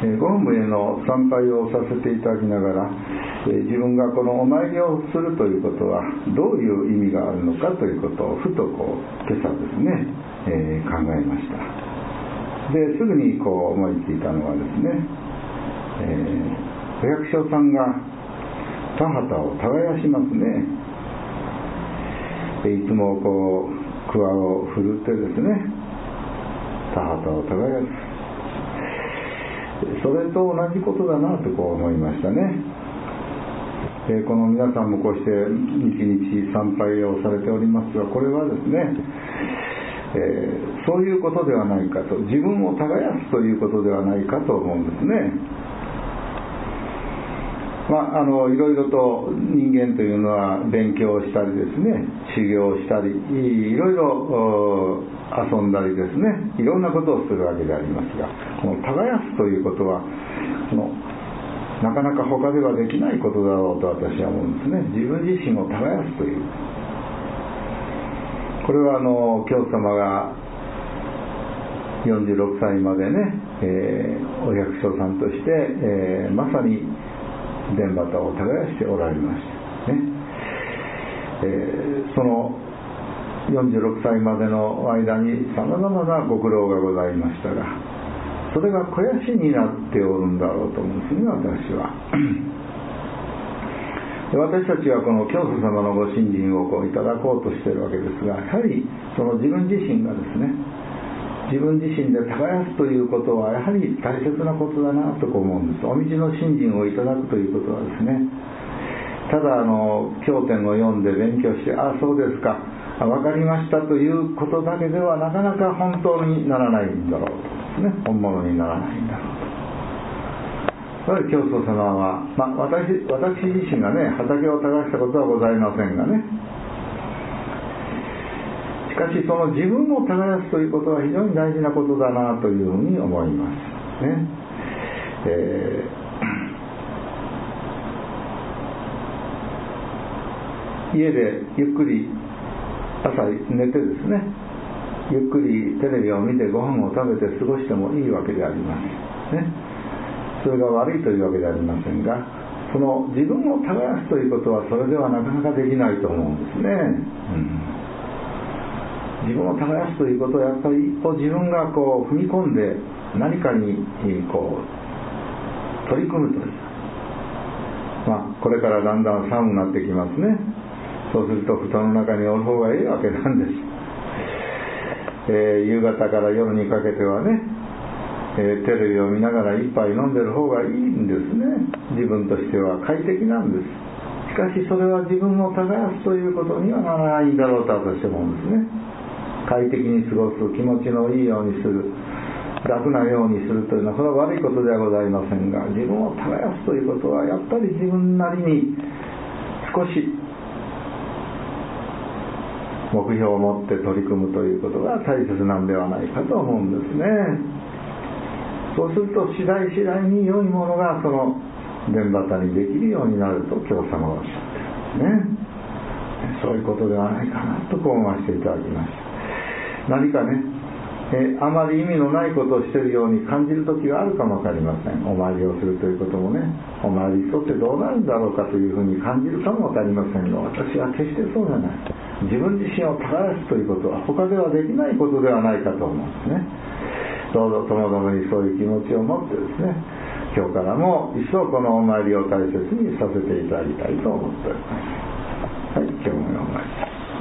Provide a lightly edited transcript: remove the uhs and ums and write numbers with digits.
ご本部への参拝をさせていただきながら、自分がこのお参りをするということはどういう意味があるのかということをふと今朝ですね、考えました。ですぐに思いついたのはですね、お百姓さんが田畑を耕しますね。いつも桑を振るってですね、田畑を耕す。それと同じことだなと思いましたね。この皆さんもこうして日々参拝をされておりますが、これはですね、そういうことではないかと、自分を耕すということではないかと思うんですね。いろいろと人間というのは勉強をしたりですね、修行をしたり、いろいろ遊んだりですね、いろんなことをするわけでありますが、この耕すということはなかなか他ではできないことだろうと私は思うんですね。自分自身を耕すという、これは教様が46歳までね、お百姓さんとして、まさに田畑を耕しておられましたね。その46歳までの間にさまざまなご苦労がございましたが、それが肥やしになっておるんだろうと思うんですね、私は。私たちはこの教祖様のご信心をいただこうとしているわけですが、やはりその自分自身がですね、自分自身で耕すということはやはり大切なことだなと思うんです。お道の信心をいただくということはですね、ただ経典を読んで勉強して、そうですか、分かりましたということだけではなかなか本当にならないんだろうとですね、本物にならないんだろうと。やはり教祖様は、私自身がね、畑を耕したことはございませんがね、しかしその自分を耕すということは非常に大事なことだなというふうに思いますね。家でゆっくり朝寝てですね、ゆっくりテレビを見てご飯を食べて過ごしてもいいわけでありますね。それが悪いというわけではありませんが、その自分を耕すということはそれではなかなかできないと思うんですね。自分を耕すということはやっぱり一歩自分が踏み込んで何かに取り組むという、これからだんだん寒くなってきますね。そうすると布団の中におる方がいいわけなんです。夕方から夜にかけてはね、テレビを見ながら一杯飲んでる方がいいんですね。自分としては快適なんです。しかしそれは自分を耕すということにはならないんだろうと私は思うんですね。快適に過ごす、気持ちのいいようにする、楽なようにするというのは、それは悪いことではございませんが、自分を耕すということはやっぱり自分なりに少し目標を持って取り組むということが大切なんではないかと思うんですね。そうすると次第に良いものがその田畑にできるようになると教様がおっしゃってるんですね。そういうことではないかなと思わせていただきました。何かね、あまり意味のないことをしているように感じるときがあるかもわかりません。お参りをするということもね、お参りしとってどうなるんだろうかというふうに感じるかもわかりませんが、私は決してそうじゃない。自分自身を耕すということは他ではできないことではないかと思うんですね。どうぞともどもにそういう気持ちを持ってですね、今日からも一層このお参りを大切にさせていただきたいと思っております。